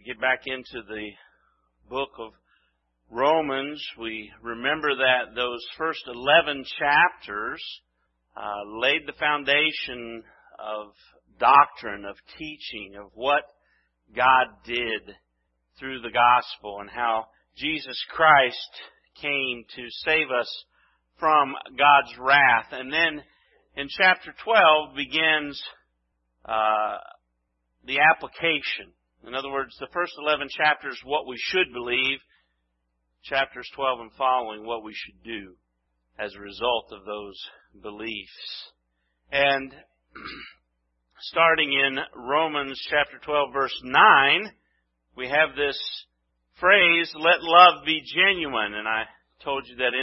get back into the book of Romans, we remember that those first 11 chapters laid the foundation of doctrine, of teaching, of what God did through the gospel and how Jesus Christ came to save us from God's wrath. And then in chapter 12 begins the application. In other words, the first 11 chapters, what we should believe. Chapters 12 and following, what we should do as a result of those beliefs. And starting in Romans chapter 12, verse 9, we have this phrase, let love be genuine. And I told you that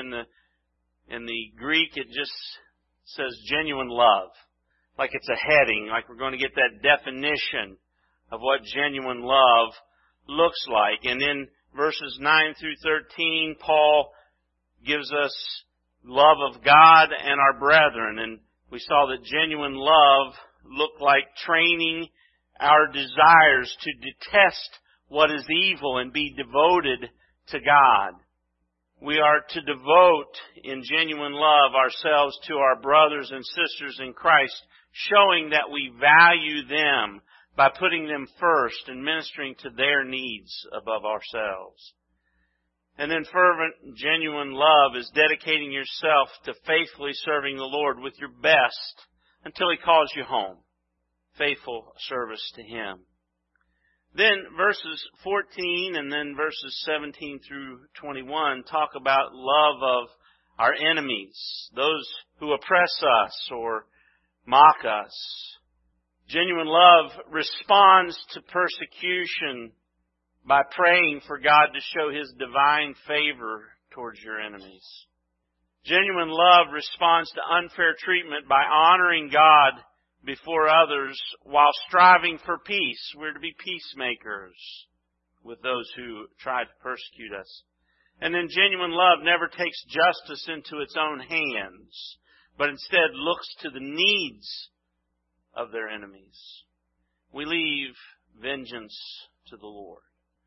in the Greek it just says genuine love. Like it's a heading, like we're going to get that definition of what genuine love looks like. And in verses 9 through 13, Paul gives us love of God and our brethren. And we saw that genuine love looked like training our desires to detest what is evil and be devoted to God. We are to devote in genuine love ourselves to our brothers and sisters in Christ, showing that we value them by putting them first and ministering to their needs above ourselves. And then fervent, genuine love is dedicating yourself to faithfully serving the Lord with your best until He calls you home. Faithful service to Him. Then verses 14 and then verses 17 through 21 talk about love of our enemies, those who oppress us or mock us. Genuine love responds to persecution by praying for God to show His divine favor towards your enemies. Genuine love responds to unfair treatment by honoring God before others while striving for peace. We're to be peacemakers with those who try to persecute us. And then genuine love never takes justice into its own hands, but instead looks to the needs of their enemies. We leave vengeance to the Lord.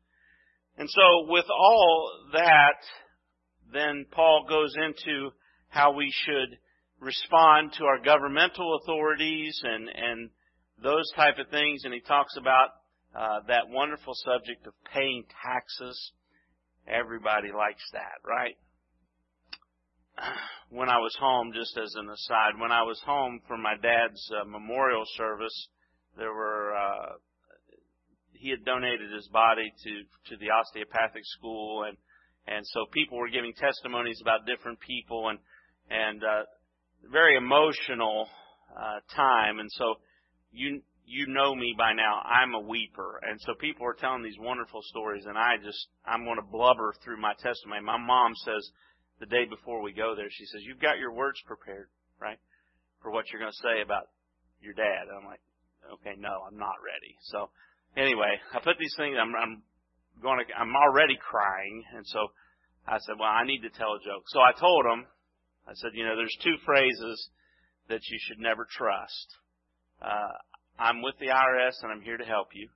And so with all that, then Paul goes into how we should respond to our governmental authorities and those type of things. And he talks about that wonderful subject of paying taxes. Everybody likes that, right? When I was home, just as an aside, when I was home for my dad's memorial service, there were he had donated his body to the osteopathic school, and so people were giving testimonies about different people, and very emotional time. And so you know me by now, I'm a weeper, and so people are telling these wonderful stories, and I'm going to blubber through my testimony. My mom says, the day before we go there, she says, you've got your words prepared, right, for what you're going to say about your dad. And I'm like, okay, no, I'm not ready. So anyway, I put these things, I'm already crying. And so I said, well, I need to tell a joke. So I told him, I said, there's two phrases that you should never trust. I'm with the IRS and I'm here to help you.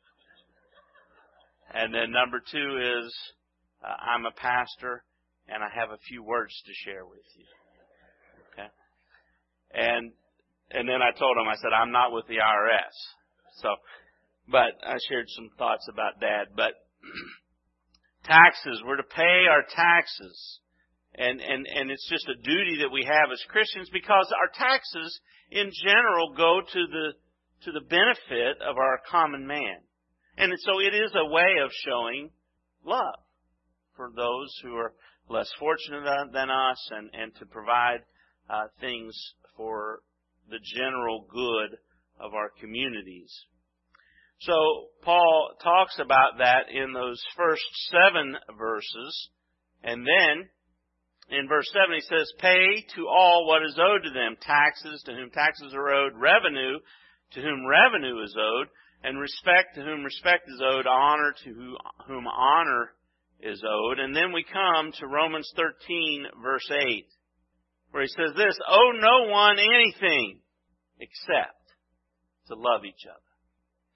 And then number two is, I'm a pastor and I have a few words to share with you. Okay? And then I told him, I said, I'm not with the IRS. But I shared some thoughts about Dad. But taxes, we're to pay our taxes. And it's just a duty that we have as Christians, because our taxes in general go to the benefit of our common man. And so it is a way of showing love for those who are less fortunate than us, and to provide things for the general good of our communities. So Paul talks about that in those first 7 verses. And then in verse 7 he says, pay to all what is owed to them, taxes to whom taxes are owed, revenue to whom revenue is owed, and respect to whom respect is owed, honor to whom honor is owed. And then we come to Romans 13, verse 8, where he says this, owe no one anything except to love each other.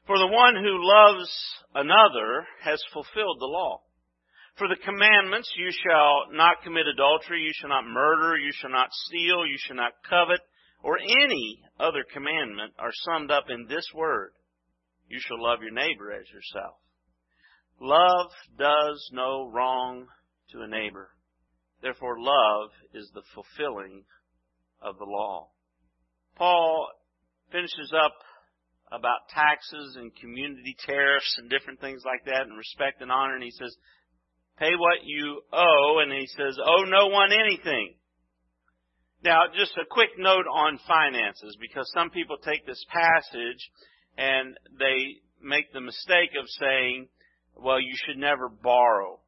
For the one who loves another has fulfilled the law. For the commandments, you shall not commit adultery, you shall not murder, you shall not steal, you shall not covet, or any other commandment are summed up in this word: you shall love your neighbor as yourself. Love does no wrong to a neighbor. Therefore, love is the fulfilling of the law. Paul finishes up about taxes and community tariffs and different things like that, and respect and honor, and he says, pay what you owe, and he says, owe no one anything. Now, just a quick note on finances, because some people take this passage and they make the mistake of saying, well, you should never borrow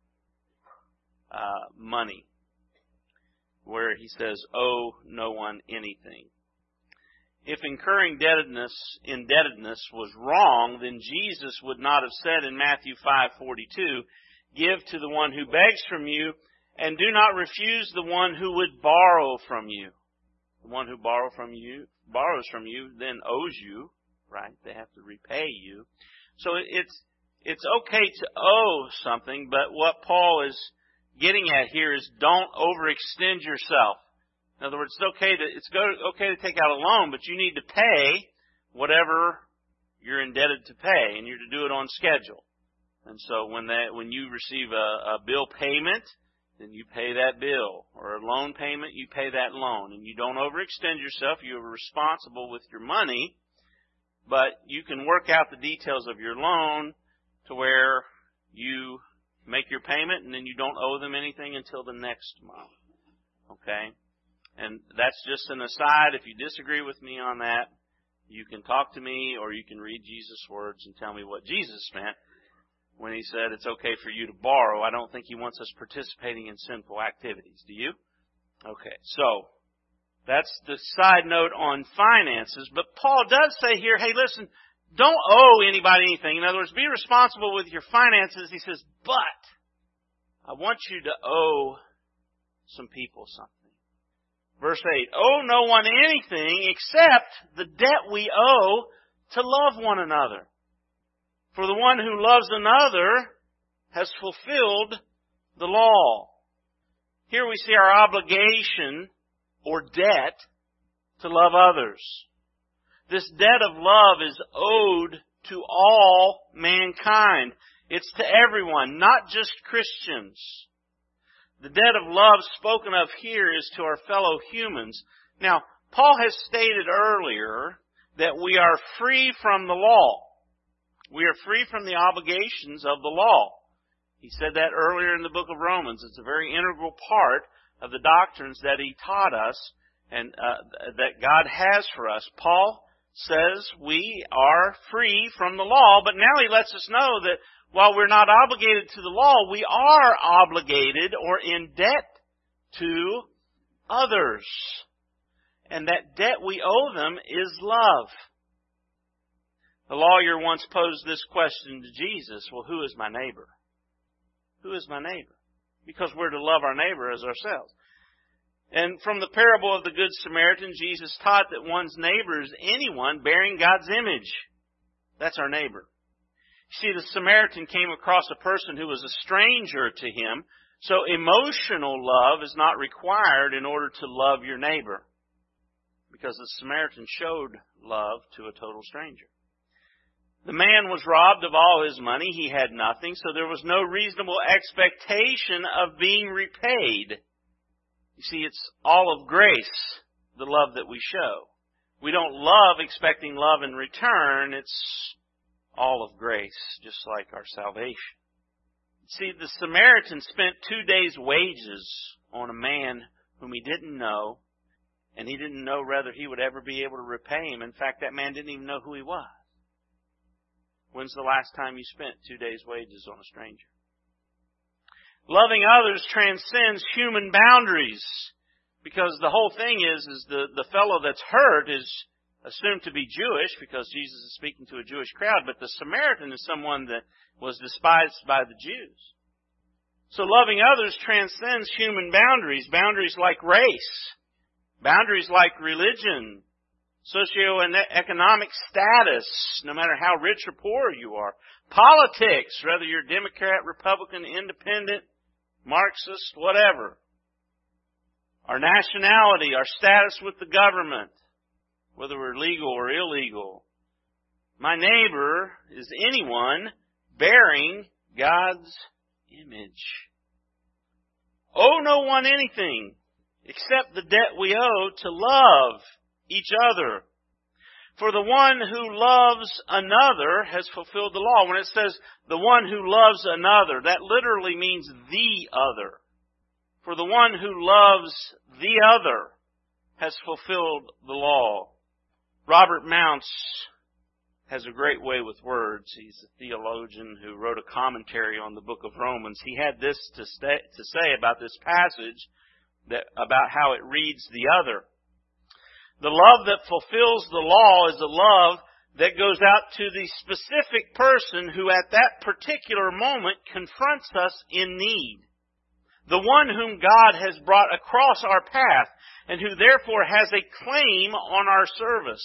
money, where he says, owe no one anything. If incurring indebtedness was wrong, then Jesus would not have said in Matthew 5:42, give to the one who begs from you, and do not refuse the one who would borrow from you. The one who borrows from you, then owes you, right? They have to repay you. So it's okay to owe something, but what Paul is getting at here is don't overextend yourself. In other words, it's okay to take out a loan, but you need to pay whatever you're indebted to pay, and you're to do it on schedule. And so when you receive a bill payment, then you pay that bill, or a loan payment, you pay that loan, and you don't overextend yourself. You are responsible with your money, but you can work out the details of your loan to where you make your payment, and then you don't owe them anything until the next month. Okay? And that's just an aside. If you disagree with me on that, you can talk to me, or you can read Jesus' words and tell me what Jesus meant when he said it's okay for you to borrow. I don't think he wants us participating in sinful activities. Do you? Okay, so that's the side note on finances. But Paul does say here, hey, listen, don't owe anybody anything. In other words, be responsible with your finances. He says, but I want you to owe some people something. Verse 8, owe no one anything except the debt we owe to love one another. For the one who loves another has fulfilled the law. Here we see our obligation or debt to love others. This debt of love is owed to all mankind. It's to everyone, not just Christians. The debt of love spoken of here is to our fellow humans. Now, Paul has stated earlier that we are free from the law. We are free from the obligations of the law. He said that earlier in the book of Romans. It's a very integral part of the doctrines that he taught us and that God has for us. Paul says we are free from the law, but now he lets us know that while we're not obligated to the law, we are obligated or in debt to others. And that debt we owe them is love. The lawyer once posed this question to Jesus, well, who is my neighbor? Who is my neighbor? Because we're to love our neighbor as ourselves. And from the parable of the Good Samaritan, Jesus taught that one's neighbor is anyone bearing God's image. That's our neighbor. See, the Samaritan came across a person who was a stranger to him, so emotional love is not required in order to love your neighbor, because the Samaritan showed love to a total stranger. The man was robbed of all his money. He had nothing, so there was no reasonable expectation of being repaid. You see, it's all of grace, the love that we show. We don't love expecting love in return. It's all of grace, just like our salvation. See, the Samaritan spent 2 days' wages on a man whom he didn't know, and he didn't know whether he would ever be able to repay him. In fact, that man didn't even know who he was. When's the last time you spent 2 days' wages on a stranger? Loving others transcends human boundaries, because the whole thing is the fellow that's hurt is assumed to be Jewish, because Jesus is speaking to a Jewish crowd, but the Samaritan is someone that was despised by the Jews. So loving others transcends human boundaries, boundaries like race, boundaries like religion, socioeconomic status, no matter how rich or poor you are. Politics, whether you're Democrat, Republican, Independent, Marxist, whatever. Our nationality, our status with the government, whether we're legal or illegal. My neighbor is anyone bearing God's image. Owe no one anything except the debt we owe to love each other. For the one who loves another has fulfilled the law. When it says the one who loves another, that literally means the other. For the one who loves the other has fulfilled the law. Robert Mounce has a great way with words. He's a theologian who wrote a commentary on the book of Romans. He had this to say about this passage, about how it reads the other. The love that fulfills the law is a love that goes out to the specific person who at that particular moment confronts us in need. The one whom God has brought across our path and who therefore has a claim on our service.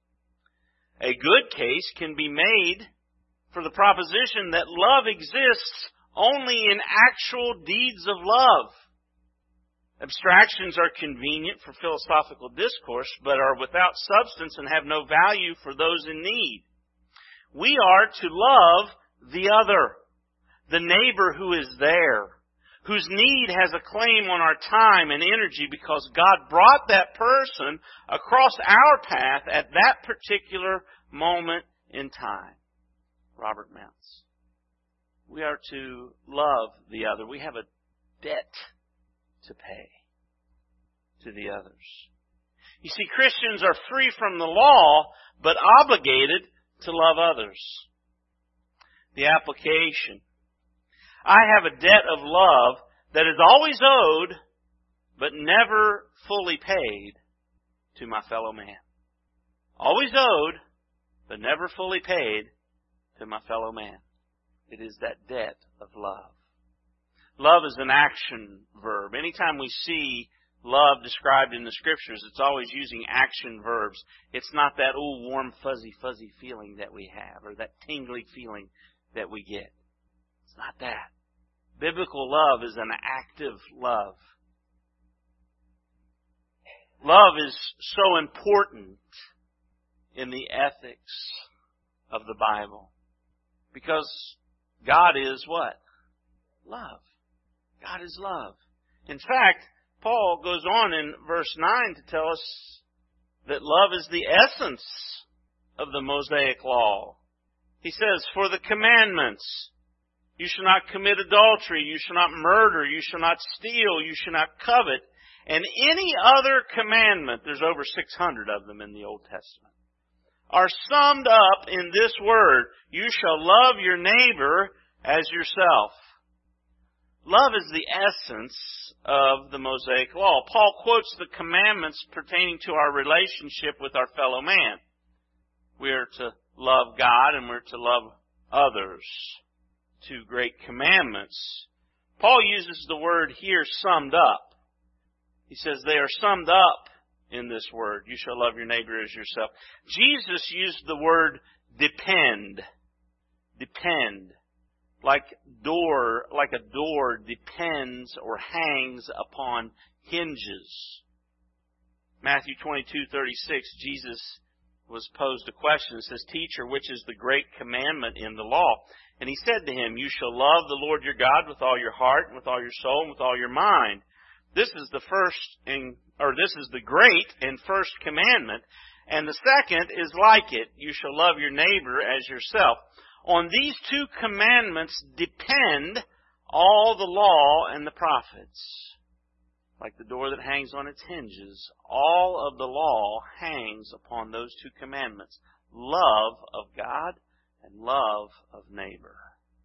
A good case can be made for the proposition that love exists only in actual deeds of love. Abstractions are convenient for philosophical discourse, but are without substance and have no value for those in need. We are to love the other, the neighbor who is there, whose need has a claim on our time and energy because God brought that person across our path at that particular moment in time. Robert Mounce. We are to love the other. We have a debt to pay to the others. You see, Christians are free from the law, but obligated to love others. The application. I have a debt of love that is always owed, but never fully paid to my fellow man. Always owed, but never fully paid to my fellow man. It is that debt of love. Love is an action verb. Anytime we see love described in the Scriptures, it's always using action verbs. It's not that old warm, fuzzy feeling that we have, or that tingly feeling that we get. It's not that. Biblical love is an active love. Love is so important in the ethics of the Bible. Because God is what? Love. God is love. In fact, Paul goes on in verse 9 to tell us that love is the essence of the Mosaic law. He says, for the commandments, you shall not commit adultery, you shall not murder, you shall not steal, you shall not covet, and any other commandment, there's over 600 of them in the Old Testament, are summed up in this word, you shall love your neighbor as yourself. Love is the essence of the Mosaic law. Paul quotes the commandments pertaining to our relationship with our fellow man. We are to love God and we're to love others. Two great commandments. Paul uses the word here, summed up. He says they are summed up in this word. You shall love your neighbor as yourself. Jesus used the word depend. Depend. Like a door depends or hangs upon hinges. Matthew 22:36, Jesus was posed a question. It says, Teacher, which is the great commandment in the law? And he said to him, you shall love the Lord your God with all your heart, and with all your soul, and with all your mind. This is the great and first commandment. And the second is like it. You shall love your neighbor as yourself. On these two commandments depend all the law and the prophets. Like the door that hangs on its hinges, all of the law hangs upon those two commandments. Love of God and love of neighbor.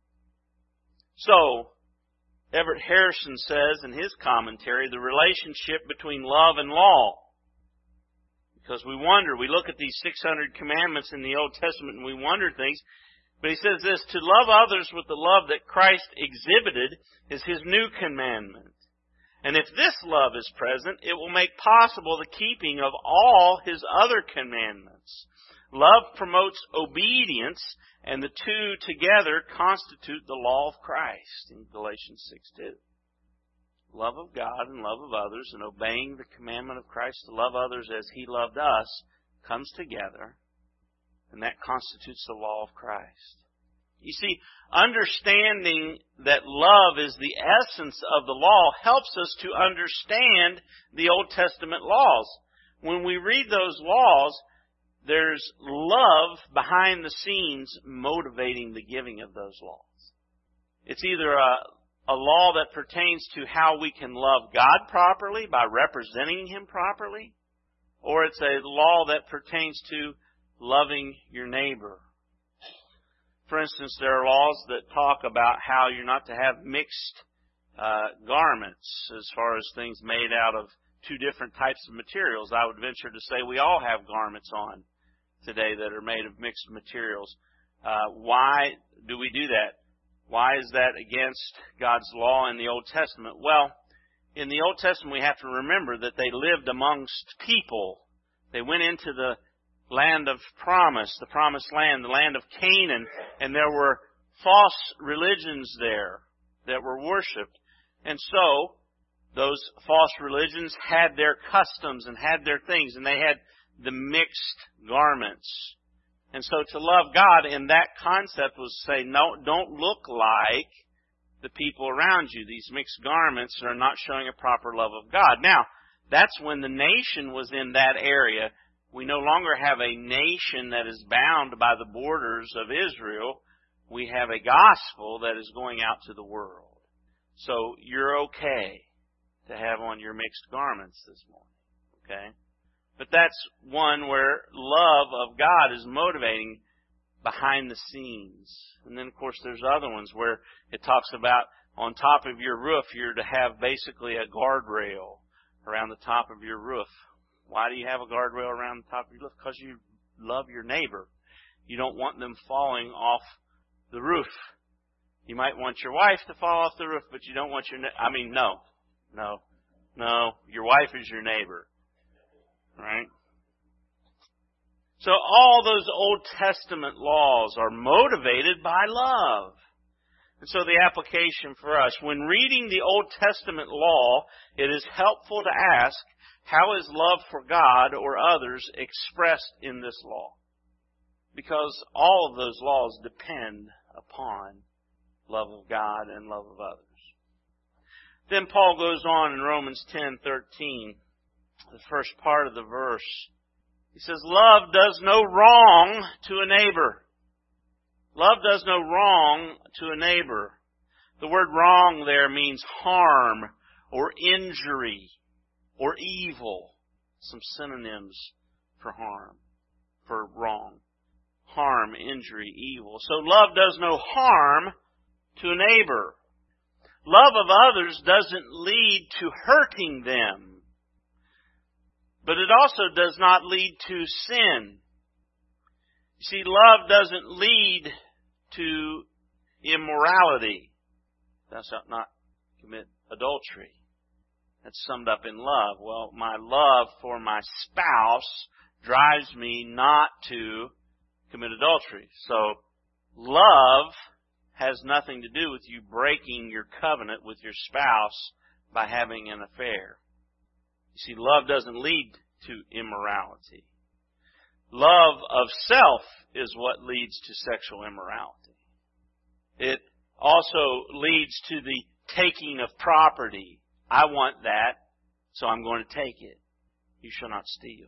So, Everett Harrison says in his commentary, the relationship between love and law. Because we look at these 600 commandments in the Old Testament and we wonder things. But he says this, to love others with the love that Christ exhibited is his new commandment. And if this love is present, it will make possible the keeping of all His other commandments. Love promotes obedience, and the two together constitute the law of Christ in Galatians 6:2. Love of God and love of others, and obeying the commandment of Christ to love others as He loved us, comes together, and that constitutes the law of Christ. You see, understanding that love is the essence of the law helps us to understand the Old Testament laws. When we read those laws, there's love behind the scenes motivating the giving of those laws. It's either a law that pertains to how we can love God properly by representing Him properly, or it's a law that pertains to loving your neighbor. For instance, there are laws that talk about how you're not to have mixed garments as far as things made out of two different types of materials. I would venture to say we all have garments on today that are made of mixed materials. Why do we do that? Why is that against God's law in the Old Testament? Well, in the Old Testament we have to remember that they lived amongst people. They went into the land of promise, the promised land, the land of Canaan, and there were false religions there that were worshipped. And so, those false religions had their customs and had their things, and they had the mixed garments. And so to love God in that concept was to say, no, don't look like the people around you. These mixed garments are not showing a proper love of God. Now, that's when the nation was in that area. We no longer have a nation that is bound by the borders of Israel. We have a gospel that is going out to the world. So you're okay to have on your mixed garments this morning. Okay? But that's one where love of God is motivating behind the scenes. And then, of course, there's other ones where it talks about on top of your roof, you're to have basically a guardrail around the top of your roof. Why do you have a guardrail around the top of your roof? Because you love your neighbor. You don't want them falling off the roof. You might want your wife to fall off the roof, but you don't want your... No. Your wife is your neighbor. Right? So all those Old Testament laws are motivated by love. And so the application for us, when reading the Old Testament law, it is helpful to ask, how is love for God or others expressed in this law? Because all of those laws depend upon love of God and love of others. Then Paul goes on in Romans 10:13, the first part of the verse. He says, love does no wrong to a neighbor. Love does no wrong to a neighbor. The word wrong there means harm or injury or evil. Some synonyms for harm, for wrong. Harm, injury, evil. So love does no harm to a neighbor. Love of others doesn't lead to hurting them. But it also does not lead to sin. You see, love doesn't lead to immorality. Thou shalt not commit adultery. That's summed up in love. Well, my love for my spouse drives me not to commit adultery. So, love has nothing to do with you breaking your covenant with your spouse by having an affair. You see, love doesn't lead to immorality. Love of self is what leads to sexual immorality. It also leads to the taking of property. I want that, so I'm going to take it. You shall not steal.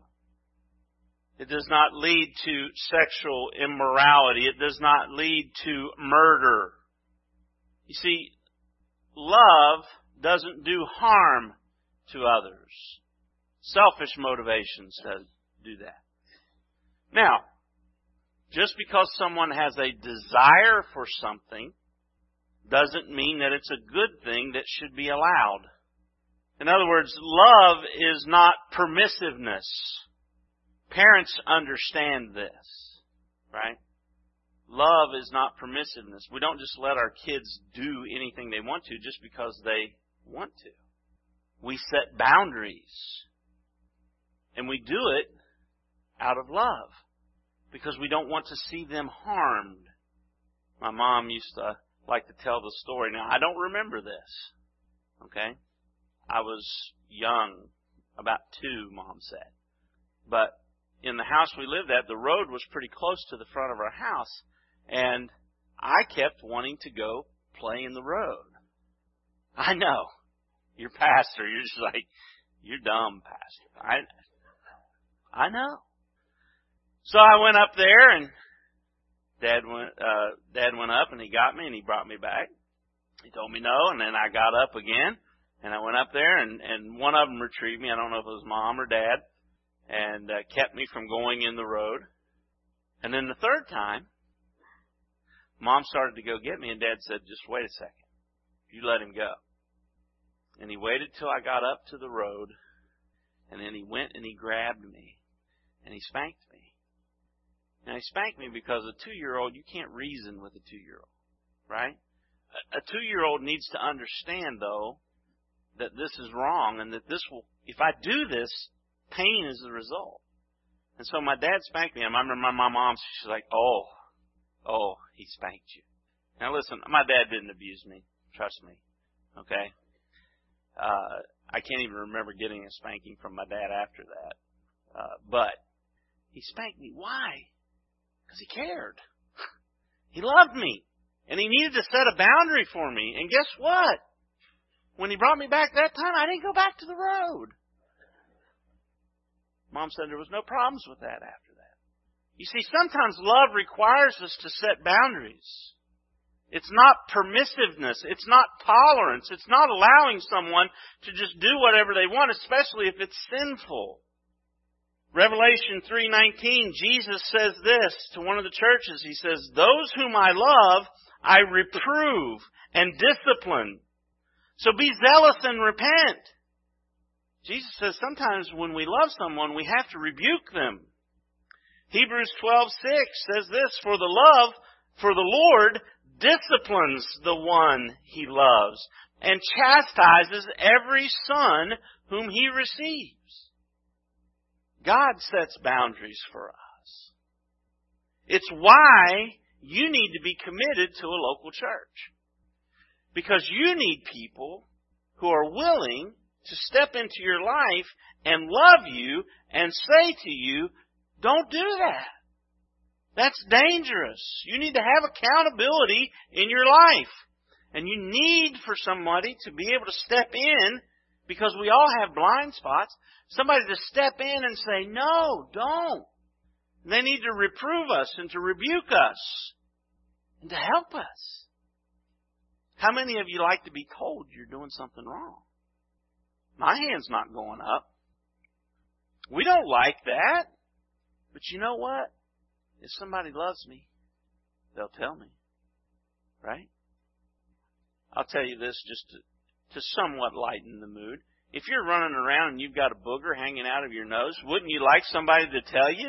It does not lead to sexual immorality. It does not lead to murder. You see, love doesn't do harm to others. Selfish motivations do that. Now, just because someone has a desire for something doesn't mean that it's a good thing that should be allowed. In other words, love is not permissiveness. Parents understand this, right? Love is not permissiveness. We don't just let our kids do anything they want to just because they want to. We set boundaries. And we do it out of love because we don't want to see them harmed. My mom used to like to tell the story. Now, I don't remember this. Okay? I was young, about 2, Mom said. But in the house we lived at, the road was pretty close to the front of our house. And I kept wanting to go play in the road. I know. You're pastor. You're just like, you're dumb, pastor. I know. So I went up there, and Dad went up, and he got me, and he brought me back. He told me no, and then I got up again, and I went up there, and one of them retrieved me. I don't know if it was Mom or Dad, and kept me from going in the road. And then the third time, Mom started to go get me, and Dad said, just wait a second. You let him go. And he waited till I got up to the road, and then he went and he grabbed me, and he spanked me. Now, he spanked me because a 2-year-old, you can't reason with a 2-year-old, right? A 2-year-old needs to understand, though, that this is wrong, and that this will, if I do this, pain is the result. And so my dad spanked me, and I remember my mom, she's like, oh, he spanked you. Now listen, my dad didn't abuse me. Trust me. Okay? I can't even remember getting a spanking from my dad after that. But he spanked me. Why? Because he cared. He loved me. And he needed to set a boundary for me. And guess what? When he brought me back that time, I didn't go back to the road. Mom said there was no problems with that after that. You see, sometimes love requires us to set boundaries. It's not permissiveness. It's not tolerance. It's not allowing someone to just do whatever they want, especially if it's sinful. Revelation 3:19, Jesus says this to one of the churches. He says, those whom I love, I reprove and discipline. So be zealous and repent. Jesus says sometimes when we love someone, we have to rebuke them. Hebrews 12:6 says this, for the Lord disciplines the one he loves and chastises every son whom he receives. God sets boundaries for us. It's why you need to be committed to a local church. Because you need people who are willing to step into your life and love you and say to you, don't do that. That's dangerous. You need to have accountability in your life. And you need for somebody to be able to step in, because we all have blind spots, somebody to step in and say, no, don't. They need to reprove us and to rebuke us and to help us. How many of you like to be told you're doing something wrong? My hand's not going up. We don't like that. But you know what? If somebody loves me, they'll tell me. Right? I'll tell you this just to somewhat lighten the mood. If you're running around and you've got a booger hanging out of your nose, wouldn't you like somebody to tell you?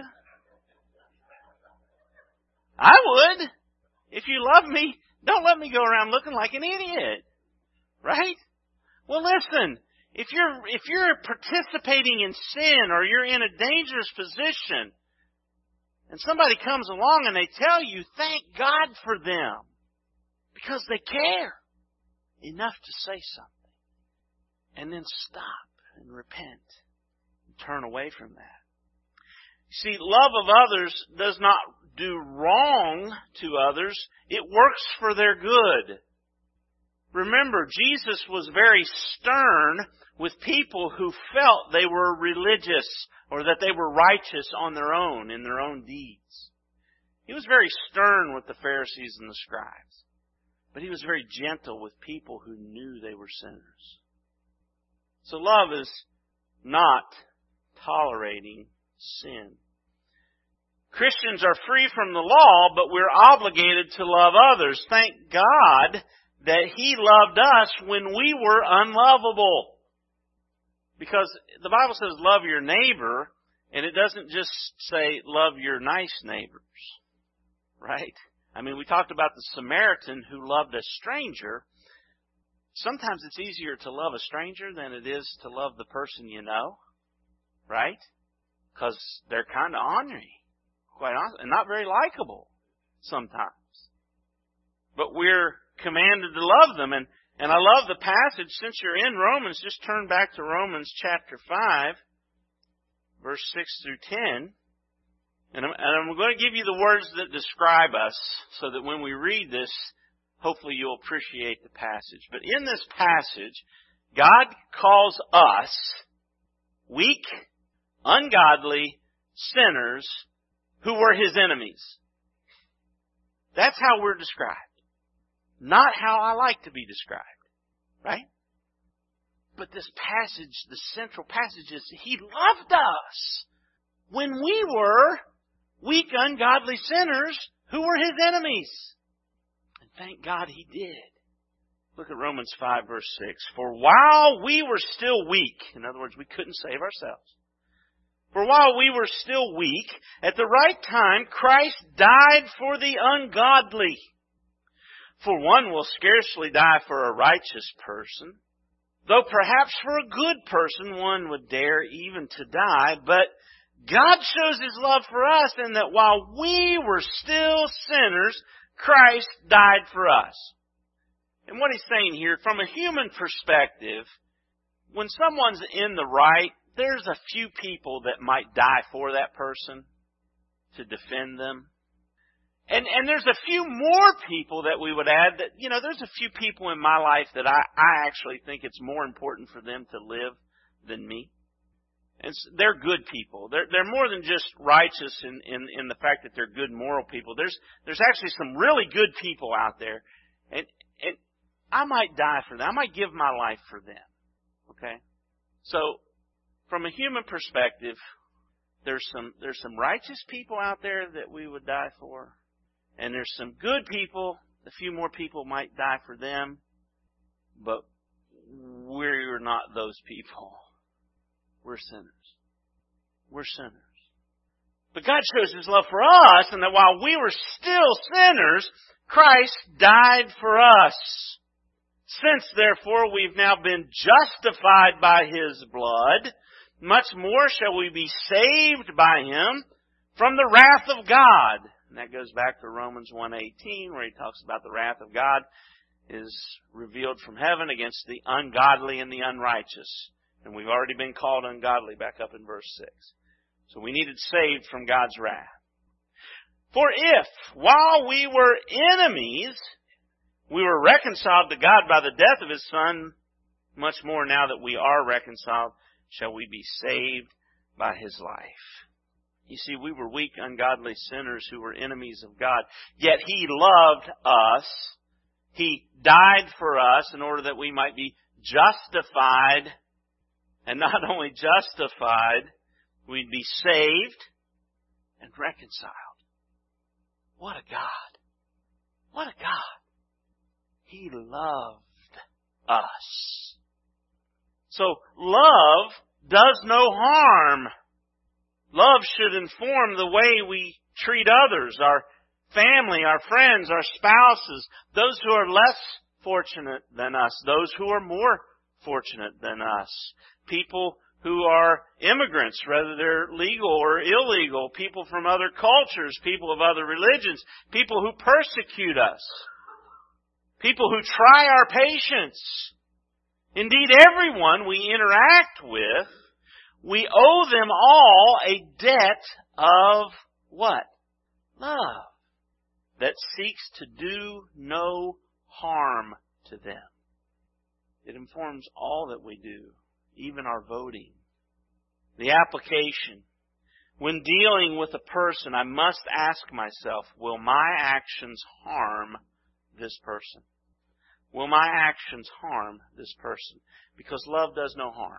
I would. If you love me, don't let me go around looking like an idiot. Right? Well, listen. If you're participating in sin or you're in a dangerous position and somebody comes along and they tell you, thank God for them because they care enough to say something and then stop and repent and turn away from that. See, love of others does not do wrong to others. It works for their good. Remember, Jesus was very stern with people who felt they were religious or that they were righteous on their own, in their own deeds. He was very stern with the Pharisees and the scribes. But he was very gentle with people who knew they were sinners. So love is not tolerating sin. Christians are free from the law, but we're obligated to love others. Thank God that He loved us when we were unlovable. Because the Bible says love your neighbor, and it doesn't just say love your nice neighbors. Right? I mean, we talked about the Samaritan who loved a stranger. sometimes it's easier to love a stranger than it is to love the person you know, right? Because they're kind of ornery, quite honestly, and not very likable sometimes. But we're commanded to love them. And I love the passage. Since you're in Romans, just turn back to Romans chapter 5, verse 6 through 10. And I'm going to give you the words that describe us so that when we read this, hopefully you'll appreciate the passage. But in this passage, God calls us weak, ungodly sinners who were His enemies. That's how we're described. Not how I like to be described. Right? But this passage, the central passage is He loved us when we were weak, ungodly sinners who were His enemies. And thank God He did. Look at Romans 5 verse 6. For while we were still weak, in other words, we couldn't save ourselves. For while we were still weak, at the right time Christ died for the ungodly. For one will scarcely die for a righteous person, though perhaps for a good person one would dare even to die. But God shows His love for us in that while we were still sinners, Christ died for us. And what He's saying here, from a human perspective, when someone's in the right, there's a few people that might die for that person to defend them. And there's a few more people that we would add that, there's a few people in my life that I actually think it's more important for them to live than me. And they're good people. They're more than just righteous in the fact that they're good moral people. There's actually some really good people out there. And I might die for them. I might give my life for them. Okay? So, from a human perspective, there's some righteous people out there that we would die for. And there's some good people. A few more people might die for them. But we're not those people. We're sinners. We're sinners. But God shows His love for us, and that while we were still sinners, Christ died for us. Since, therefore, we've now been justified by His blood, much more shall we be saved by Him from the wrath of God. And that goes back to Romans 1:18, where he talks about the wrath of God is revealed from heaven against the ungodly and the unrighteous. And we've already been called ungodly back up in verse 6. So we needed saved from God's wrath. For if, while we were enemies, we were reconciled to God by the death of His Son, much more now that we are reconciled, shall we be saved by His life. You see, we were weak, ungodly sinners who were enemies of God. Yet He loved us. He died for us in order that we might be justified. And not only justified, we'd be saved and reconciled. What a God. What a God. He loved us. So love does no harm. Love should inform the way we treat others, our family, our friends, our spouses, those who are less fortunate than us, those who are more fortunate than us, people who are immigrants, whether they're legal or illegal, people from other cultures, people of other religions, people who persecute us, people who try our patience. Indeed, everyone we interact with, we owe them all a debt of what? Love. That seeks to do no harm to them. It informs all that we do, even our voting. The application. When dealing with a person, I must ask myself, will my actions harm this person? Will my actions harm this person? Because love does no harm.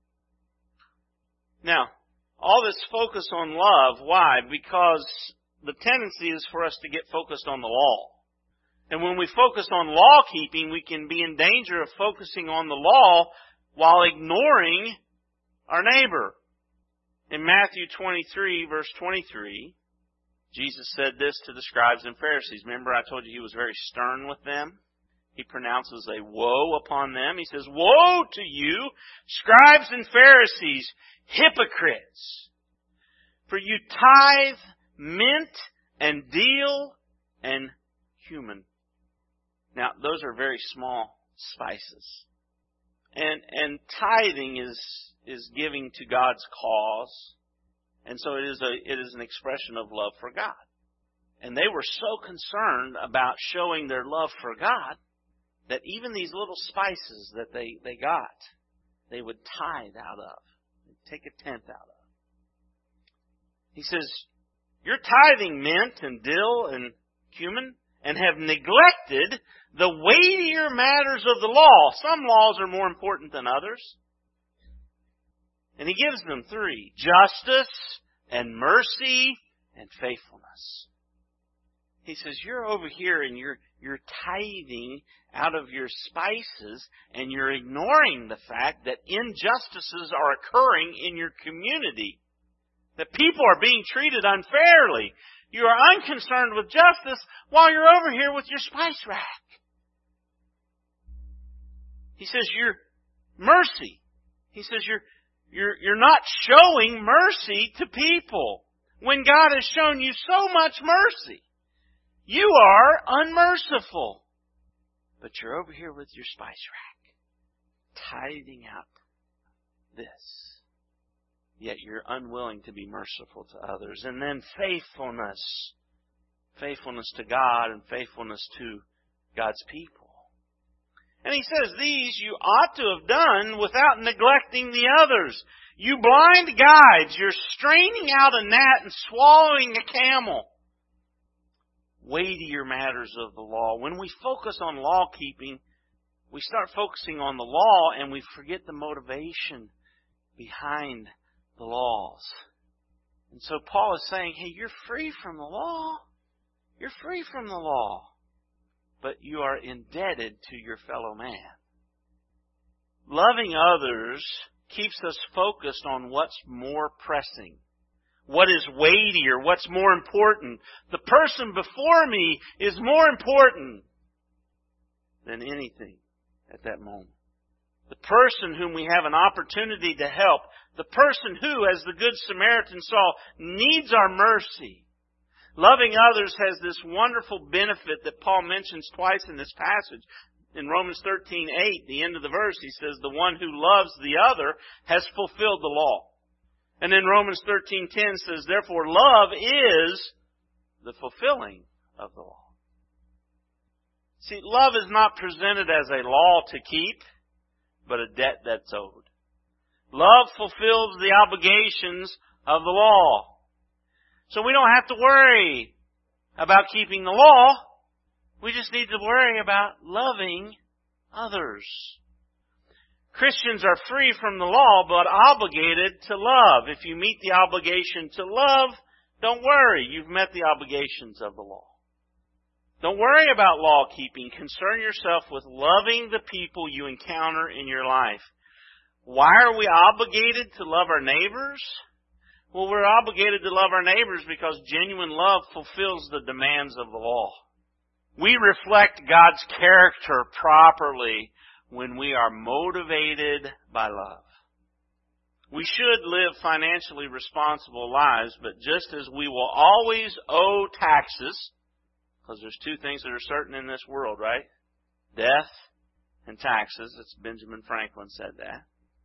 Now, all this focus on love, why? Because the tendency is for us to get focused on the law. And when we focus on law keeping, we can be in danger of focusing on the law while ignoring our neighbor. In Matthew 23, verse 23, Jesus said this to the scribes and Pharisees. Remember, I told you He was very stern with them? He pronounces a woe upon them. He says, "Woe to you, scribes and Pharisees, hypocrites! For you tithe mint and dill and cumin." Now, those are very small spices. And tithing is giving to God's cause. And so it is an expression of love for God. And they were so concerned about showing their love for God that even these little spices that they got, they would tithe out of. They'd take a tenth out of. He says, "You're tithing mint and dill and cumin and have neglected the weightier matters of the law." Some laws are more important than others. And he gives them three: justice and mercy and faithfulness. He says, you're over here and you're tithing out of your spices, and you're ignoring the fact that injustices are occurring in your community. That people are being treated unfairly. You are unconcerned with justice while you're over here with your spice rack. He says, "Your mercy." He says, you're not showing mercy to people when God has shown you so much mercy. You are unmerciful. But you're over here with your spice rack, tithing out this. Yet you're unwilling to be merciful to others. And then faithfulness. Faithfulness to God and faithfulness to God's people. And he says, these you ought to have done without neglecting the others. You blind guides, you're straining out a gnat and swallowing a camel. Weightier matters of the law. When we focus on law keeping, we start focusing on the law and we forget the motivation behind the laws. And so Paul is saying, hey, you're free from the law. You're free from the law. But you are indebted to your fellow man. Loving others keeps us focused on what's more pressing. What is weightier? What's more important? The person before me is more important than anything at that moment. The person whom we have an opportunity to help, the person who, as the Good Samaritan saw, needs our mercy. Loving others has this wonderful benefit that Paul mentions twice in this passage. In Romans 13:8, the end of the verse, he says, the one who loves the other has fulfilled the law. And in Romans 13:10 says, therefore love is the fulfilling of the law. See, love is not presented as a law to keep, but a debt that's owed. Love fulfills the obligations of the law. So we don't have to worry about keeping the law. We just need to worry about loving others. Christians are free from the law, but obligated to love. If you meet the obligation to love, don't worry. You've met the obligations of the law. Don't worry about law keeping. Concern yourself with loving the people you encounter in your life. Why are we obligated to love our neighbors? Well, we're obligated to love our neighbors because genuine love fulfills the demands of the law. We reflect God's character properly when we are motivated by love. We should live financially responsible lives, but just as we will always owe taxes, because there's two things that are certain in this world, right? Death and taxes. It's Benjamin Franklin said that.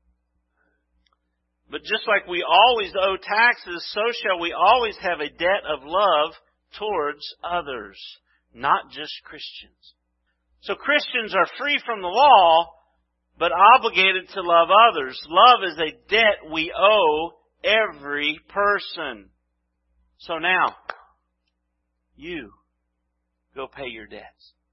But just like we always owe taxes, so shall we always have a debt of love towards others, not just Christians. So Christians are free from the law, but obligated to love others. Love is a debt we owe every person. So now, you go pay your debts.